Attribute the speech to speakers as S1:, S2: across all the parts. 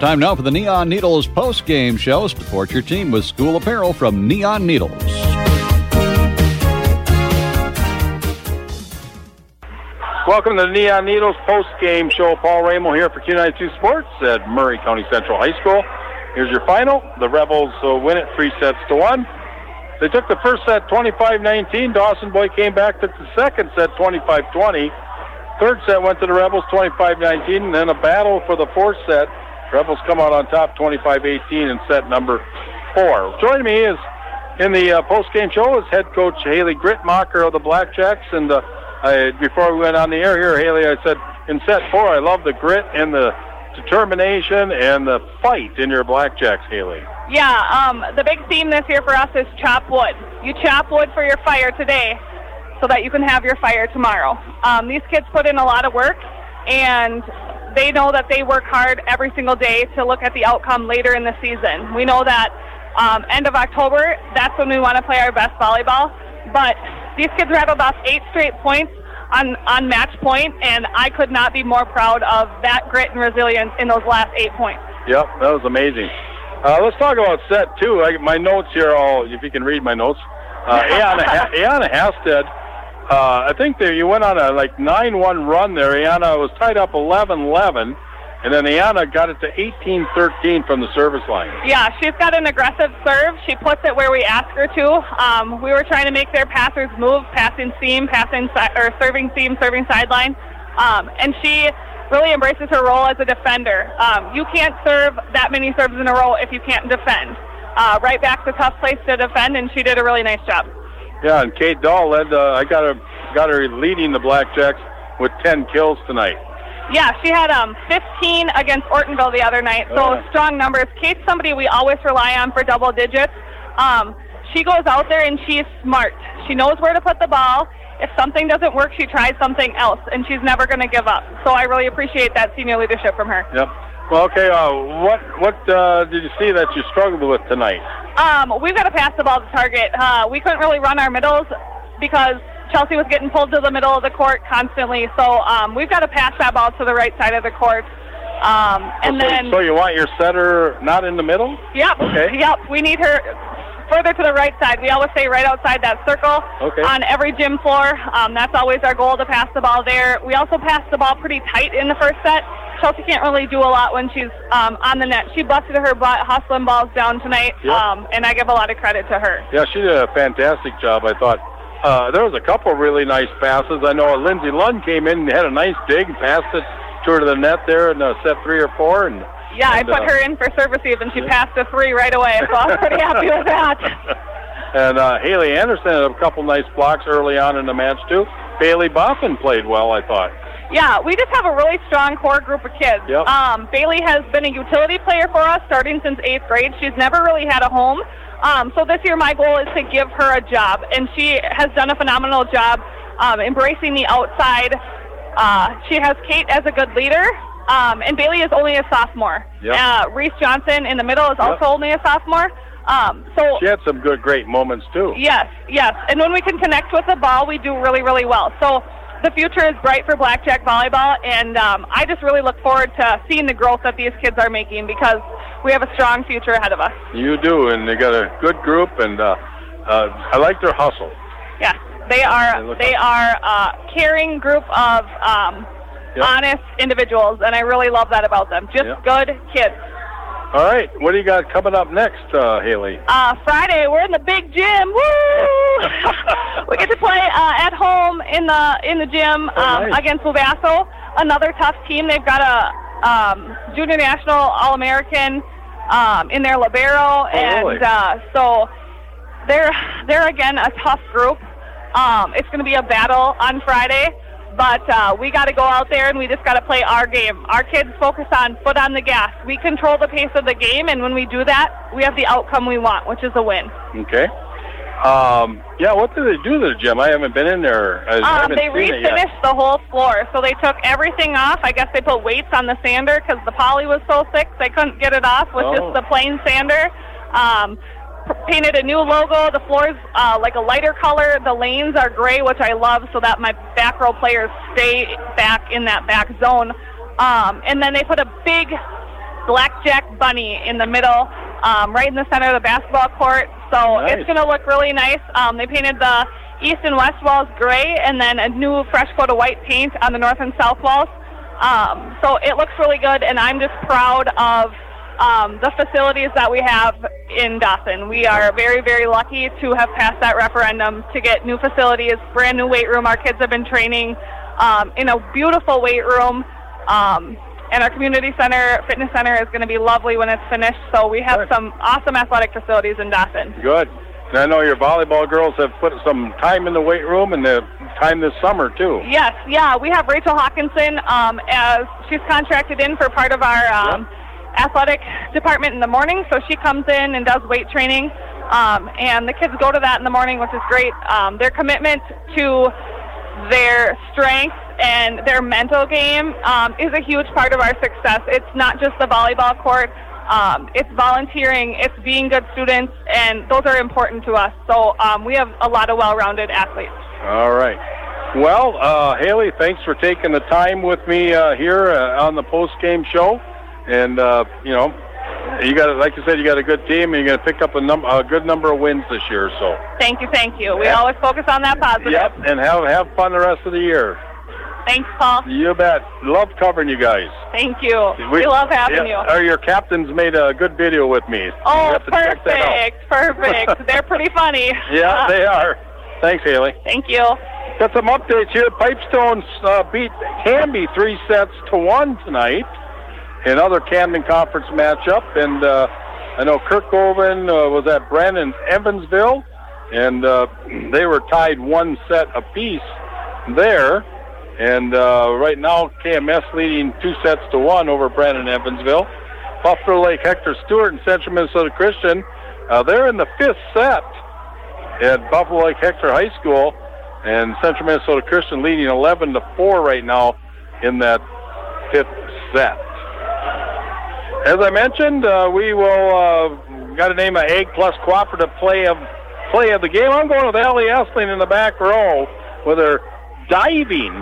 S1: Time now for the Neon Needles post-game show. Support your team with school apparel from Neon Needles.
S2: Welcome to the Neon Needles post-game show. Paul Ramo here for Q92 Sports at Murray County Central High School. Here's your final. The Rebels win it 3-1. They took the first set 25-19. Dawson Boy came back, took the second set 25-20. Third set went to the Rebels 25-19, and then a battle for the fourth set. Rebels come out on top 25-18 in set number 4. Joining me is in the post-game show is head coach Haley Gritmacher of the Blackjacks. And before we went on the air here, Haley, I said in set 4, I love the grit and the determination and the fight in your Blackjacks, Haley.
S3: Yeah, the big theme this year for us is chop wood. You chop wood for your fire today so that you can have your fire tomorrow. These kids put in a lot of work, and they know that they work hard every single day to look at the outcome later in the season. We know that end of October, that's when we want to play our best volleyball, but these kids rattled off 8 straight points on match point, and I could not be more proud of that grit and resilience in those last 8 points.
S2: Yep, that was amazing. Let's talk about set 2. My notes here, if you can read my notes. Ayana Hasted, I think you went on a 9-1 run there. Ayana was tied up 11-11, and then Ayana got it to 18-13 from the service line.
S3: Yeah, she's got an aggressive serve. She puts it where we ask her to. We were trying to make their passers move, passing seam, serving seam, serving sideline, and she really embraces her role as a defender. You can't serve that many serves in a row if you can't defend. Right back's a tough place to defend, and she did a really nice job.
S2: Yeah, and Kate Dahl led. I got her leading the Blackjacks with 10 kills tonight.
S3: Yeah, she had 15 against Ortonville the other night, so strong numbers. Kate's somebody we always rely on for double digits. She goes out there and she's smart. She knows where to put the ball. If something doesn't work, she tries something else, and she's never going to give up. So I really appreciate that senior leadership from her.
S2: Yep. Well, okay, what did you see that you struggled with tonight?
S3: We've got to pass the ball to target. We couldn't really run our middles because Chelsea was getting pulled to the middle of the court constantly. So we've got to pass that ball to the right side of the court. So you want your setter not in the middle? Yep.
S2: Okay.
S3: Yep. We need her further to the right side. We always say right outside that circle on every gym floor. That's always our goal, to pass the ball there. We also pass the ball pretty tight in the first set. Chelsea can't really do a lot when she's on the net. She busted her butt hustling balls down tonight, and I give a lot of credit to her.
S2: Yeah, she did a fantastic job, I thought. There was a couple really nice passes. I know Lindsay Lund came in and had a nice dig and passed it to her to the net there in set 3 or 4.
S3: I put her in for service and she passed a 3 right away, so I was pretty happy with that.
S2: And Haley Anderson had a couple nice blocks early on in the match, too. Bailey Boffin played well, I thought.
S3: Yeah, we just have a really strong core group of kids.
S2: Yep.
S3: Bailey has been a utility player for us starting since 8th grade. She's never really had a home. So this year my goal is to give her a job, and she has done a phenomenal job embracing the outside. She has Kate as a good leader, and Bailey is only a sophomore.
S2: Yep.
S3: Reese Johnson in the middle is also only a sophomore. So
S2: she had some great moments, too.
S3: Yes. And when we can connect with the ball, we do really, really well. So the future is bright for Blackjack volleyball, and I just really look forward to seeing the growth that these kids are making, because we have a strong future ahead of us.
S2: You do, and they got a good group, and I like their hustle.
S3: Yeah, they are a caring group of honest individuals, and I really love that about them. Just good kids.
S2: All right, what do you got coming up next, Haley?
S3: Friday, we're in the big gym. Woo! We get to play at home in the gym
S2: nice.
S3: Against Lubasso, another tough team. They've got a junior national All-American in their libero,
S2: really?
S3: And so they're again a tough group. It's going to be a battle on Friday. But we got to go out there, and we just got to play our game. Our kids focus on foot on the gas. We control the pace of the game, and when we do that, we have the outcome we want, which is a win.
S2: Okay. What do they do to the gym? I haven't been in there.
S3: They refinished the whole floor, so they took everything off. I guess they put weights on the sander because the poly was so thick they couldn't get it off with just the plain sander. Painted a new logo. The floor's like a lighter color. The lanes are gray, which I love, so that my back row players stay back in that back zone. And then they put a big black Blackjack Bunny in the middle, right in the center of the basketball court. So
S2: Nice.
S3: it's going to look really nice. They painted the east and west walls gray and then a new fresh coat of white paint on the north and south walls. So it looks really good, and I'm just proud of the facilities that we have in Dawson. We are very, very lucky to have passed that referendum to get new facilities, brand new weight room. Our kids have been training in a beautiful weight room, and our community center, fitness center is going to be lovely when it's finished. So we have some awesome athletic facilities in Dawson.
S2: Good. And I know your volleyball girls have put some time in the weight room and the time this summer, too.
S3: Yes, yeah. We have Rachel Hawkinson as she's contracted in for part of our athletic department in the morning. So she comes in and does weight training, and the kids go to that in the morning, which is great. Their commitment to their strength and their mental game is a huge part of our success. It's not just the volleyball court. It's volunteering, it's being good students, and those are important to us. So we have a lot of well-rounded athletes.
S2: All right. Well, Haley, thanks for taking the time with me here on the post-game show. And, you got, like you said, you got a good team, and you're going to pick up a good number of wins this year. So
S3: Thank you. We always focus on that positive.
S2: Yep, and have fun the rest of the year.
S3: Thanks, Paul.
S2: You bet. Love covering you guys.
S3: Thank you. We love having you.
S2: Your captains made a good video with me.
S3: Oh,
S2: you have to check that out.
S3: Perfect. They're pretty funny.
S2: Yeah, they are. Thanks, Haley.
S3: Thank you.
S2: Got some updates here. Pipestone beat Canby 3-1 tonight. Another Camden Conference matchup. And I know Kirkhoven was at Brennan Evansville. And they were tied 1 set apiece there. And right now, KMS leading 2-1 over Brandon Evansville. Buffalo Lake Hector Stewart and Central Minnesota Christian, they're in the 5th set at Buffalo Lake Hector High School, and Central Minnesota Christian leading 11-4 right now in that 5th set. As I mentioned, we will got to name an Egg Plus cooperative play of the game. I'm going with Allie Essling in the back row with her diving,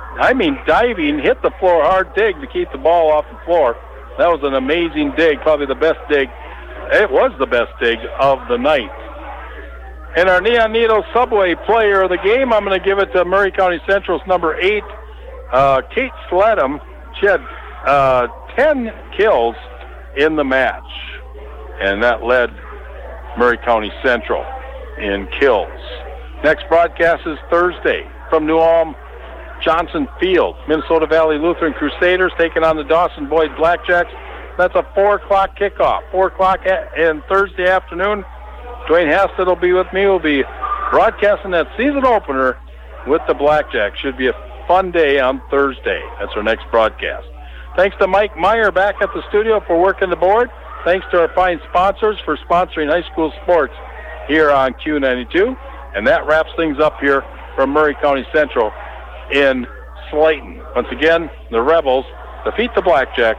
S2: hit the floor hard dig to keep the ball off the floor. That was an amazing dig, probably the best dig. It was the best dig of the night. And our Neon Needles Subway player of the game, I'm going to give it to Murray County Central's number 8, Kate Sledham. She had 10 kills in the match, and that led Murray County Central in kills. Next broadcast is Thursday from New Ulm Johnson Field. Minnesota Valley Lutheran Crusaders taking on the Dawson Boyd Blackjacks. That's a 4 o'clock kickoff. 4 o'clock in Thursday afternoon. Dwayne Hasted will be with me. We'll be broadcasting that season opener with the Blackjacks. Should be a fun day on Thursday. That's our next broadcast. Thanks to Mike Meyer back at the studio for working the board. Thanks to our fine sponsors for sponsoring high school sports here on Q92. And that wraps things up here from Murray County Central in Slayton. Once again, the Rebels defeat the Blackjacks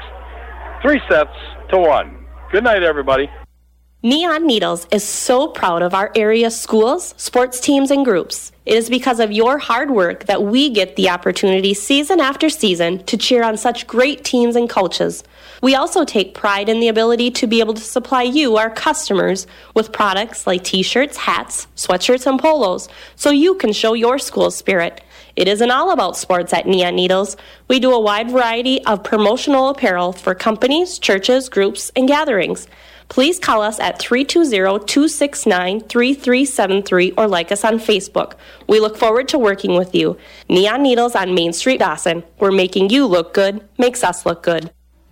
S2: 3-1. Good night, everybody.
S4: Neon Needles is so proud of our area schools, sports teams, and groups. It is because of your hard work that we get the opportunity season after season to cheer on such great teams and coaches. We also take pride in the ability to be able to supply you, our customers, with products like t-shirts, hats, sweatshirts, and polos, so you can show your school spirit. It isn't all about sports at Neon Needles. We do a wide variety of promotional apparel for companies, churches, groups, and gatherings. Please call us at 320-269-3373 or like us on Facebook. We look forward to working with you. Neon Needles on Main Street, Dawson. We're making you look good, makes us look good.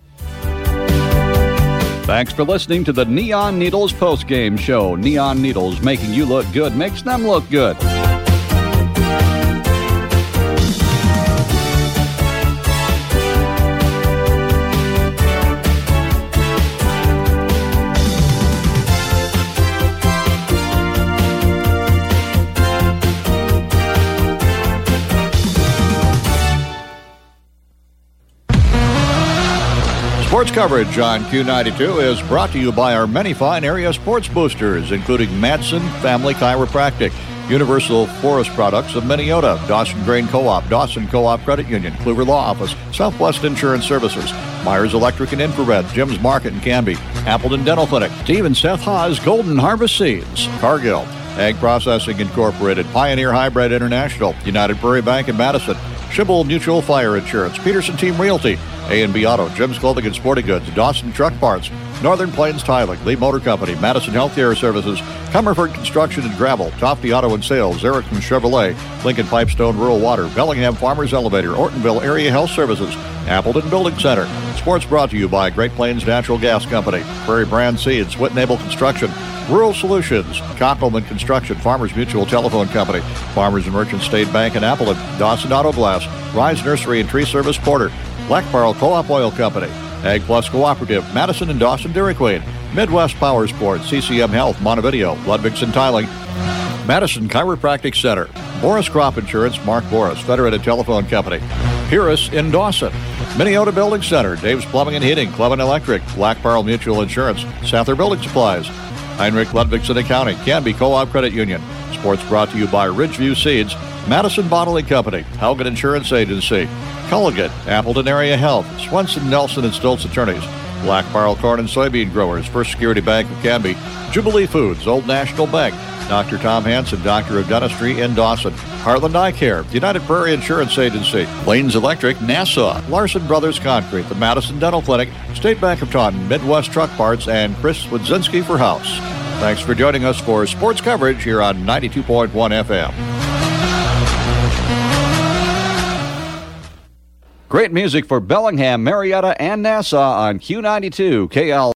S1: Thanks for listening to the Neon Needles postgame show. Neon Needles, making you look good makes them look good. Sports coverage on Q92 is brought to you by our many fine area sports boosters, including Madsen Family Chiropractic. Universal Forest Products of Minneota, Dawson Grain Co-op, Dawson Co-op Credit Union, Kluver Law Office, Southwest Insurance Services, Myers Electric and Infrared, Jim's Market in Canby, Appleton Dental Clinic, Steve and Seth Haas Golden Harvest Seeds, Cargill, Ag Processing Incorporated, Pioneer Hybrid International, United Prairie Bank in Madison, Schibble Mutual Fire Insurance, Peterson Team Realty, A&B Auto, Jim's Clothing and Sporting Goods, Dawson Truck Parts, Northern Plains Tiling, Lee Motor Company, Madison Healthcare Services, Comerford Construction and Gravel, Tofty Auto and Sales, Erickson Chevrolet, Lincoln Pipestone Rural Water, Bellingham Farmers Elevator, Ortonville Area Health Services, Appleton Building Center. Sports brought to you by Great Plains Natural Gas Company, Prairie Brand Seeds, Whitnable Construction, Rural Solutions, Cockelman Construction, Farmers Mutual Telephone Company, Farmers and Merchant State Bank in Appleton, Dawson Auto Glass, Rise Nursery and Tree Service Porter, Black Barrel Co-op Oil Company, Ag Plus Cooperative, Madison and Dawson Dairy Queen, Midwest Power Sports, CCM Health, Montevideo, Ludwigson Tiling, Madison Chiropractic Center, Boris Crop Insurance, Mark Boris, Federated Telephone Company, Purus in Dawson, Minneota Building Center, Dave's Plumbing and Heating, Clevin Electric, Black Barrel Mutual Insurance, Sather Building Supplies, Heinrich Ludwigson Accounting, Canby Co-op Credit Union. Sports brought to you by Ridgeview Seeds, Madison Bottling Company, Haugen Insurance Agency, Culligan, Appleton Area Health, Swenson, Nelson and Stoltz Attorneys, Black Barrel Corn and Soybean Growers, First Security Bank of Canby, Jubilee Foods, Old National Bank, Dr. Tom Hansen, Doctor of Dentistry in Dawson, Heartland Eye Care, United Prairie Insurance Agency, Lanes Electric, Nassau, Larson Brothers Concrete, the Madison Dental Clinic, State Bank of Taunton, Midwest Truck Parts, and Chris Wodzinski for House. Thanks for joining us for sports coverage here on 92.1 FM. Great music for Bellingham, Marietta, and Nassau on Q92 KL.